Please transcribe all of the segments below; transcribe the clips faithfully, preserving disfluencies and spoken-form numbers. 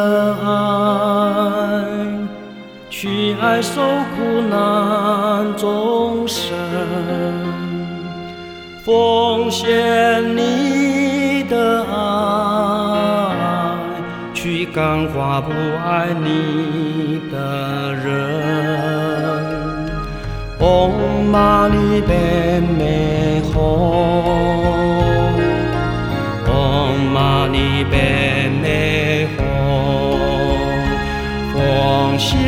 的爱，去爱受苦难众生，奉献你的爱，去感化不爱你的人。嗡嘛呢呗咪吽，嗡嘛呢呗咪吽，奉献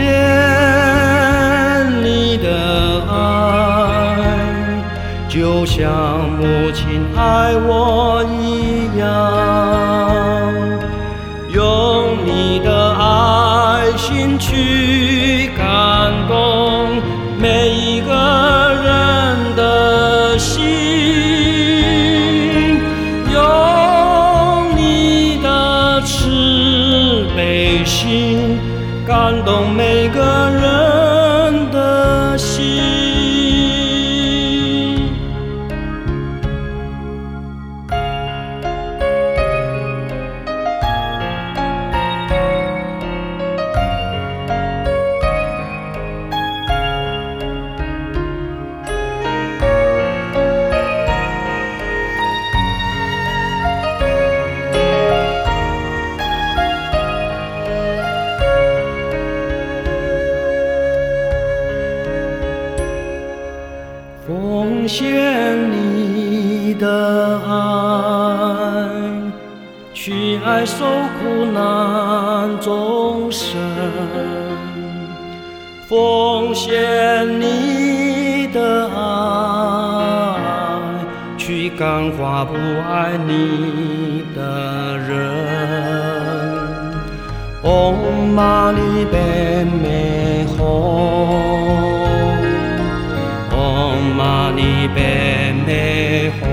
你的爱，就像母亲爱我一样，用你的爱心去感动每一个人的心，用你的慈悲心感动每个人的心。奉献你的爱，去爱受苦难众生，奉献你的爱，去感化不爱你的人。嗡嘛呢呗咪吽，嗡嘛呢呗咪吽，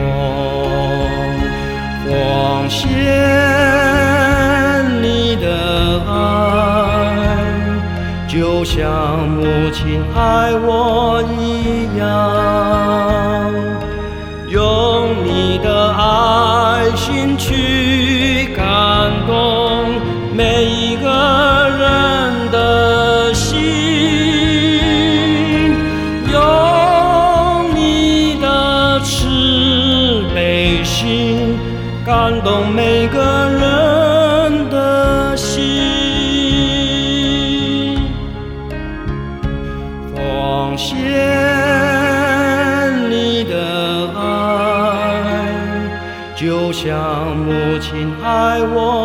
奉献你的爱，就像母亲爱我一样，用你的爱心去感动每一个人的心，用你的慈悲心感动每个人的心，奉献你的爱，就像母亲爱我